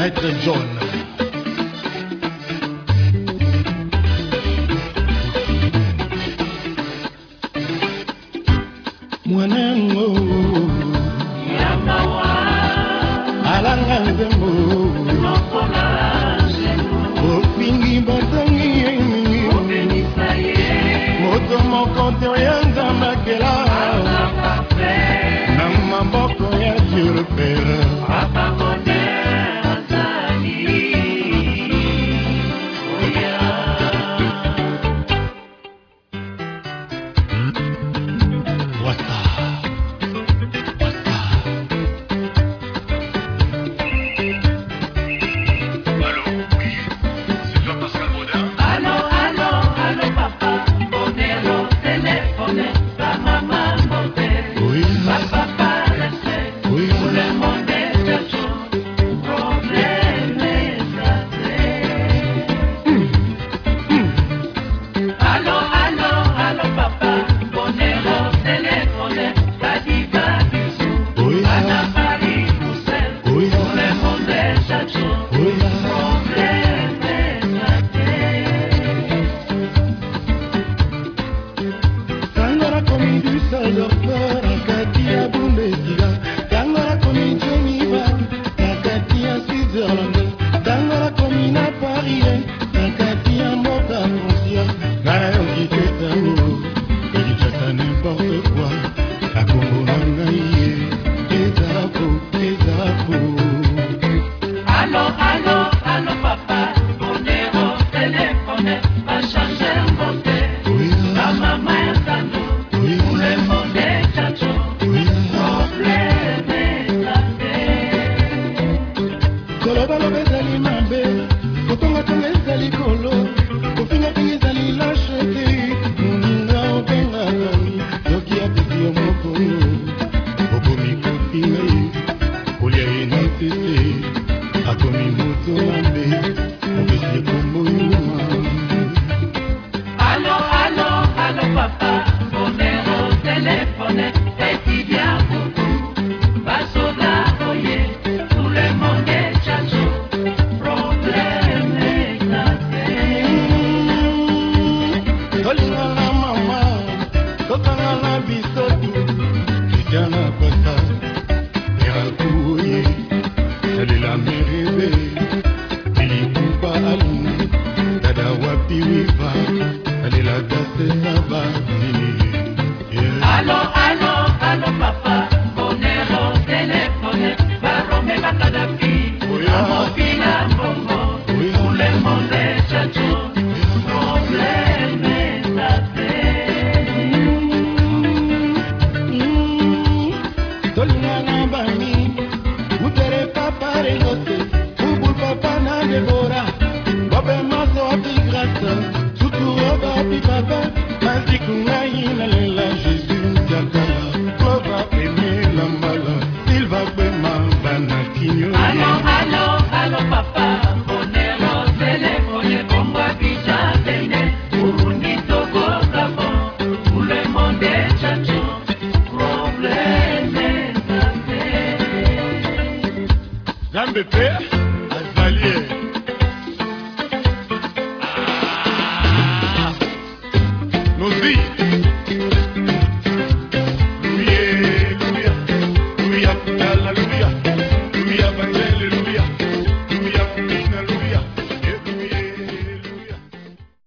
Maître John. Mwanango Yamawa alanga nzembo Nokona Zemo opingi batangi Obenisa ye moto moko te ya nzambakela na maboko ya Dieu le Père. Papa Bonheur azali Oya Wassa Allô, oui, c'est Jean-Pascal Baudin. Allô, allô, allô papa Bonheur au téléphone Ta maman Bonheur oui, Papa laisse oui, Tout le monde est chacho Problème Allô, allô, allô papa Bonheur au téléphone Ta diva bisou oui, Anna Marie Poussel oui, Tout le monde est chacho oui, Problème Tangara komi du docteur akati ya Bundesliga. Tangara komi Geneva akati ya Switzerland. Tangara komi na Paris akati ya mboka Francia. Nayoki te tango elikasa n'importe quoi. Akombo na ngai ye ezafo. Allô, allô, allô papa Bonheur au téléphone Va changer un beauté Oui, Ta maman est tano oui, Tout le monde est chacho oui. Problème Kolobaloba ezali mabe kotongatonga ezali kolo kofingafinga ezali lashete moninga obengakami soki apesi yo mokono okomi kofinga ye kolia ye na pese akomi moto mabe opesi ekombo yuma. Allô, allô, allô papa Bonheur au téléphone Étudiant beaucoup Basoda oye Tout le monde est chacho Problème tolingana mama tosangana bisotu kristiana pasa erakuoye salela merebe ilikupa aluna dada wapi wiva salela dase sabazini Allô, allô, allô papa Bonheur au téléphone Barome Bakadafi Amofina Bongo Tout le monde est chacho Problème tolingana bami utere papa rengote ubul papa na debora bobe maso api grâce surtout roba api papa masiku ngai nalela jésus ntiakala clova eme lambala silva kwema bana kinyo Allô, allô, allô papa Bonheur au téléphone Congo Abidjan Benin Burundi Togo Gabon Tout le monde est chacho Problème Zambe pe azali nozi luye luya luya la luya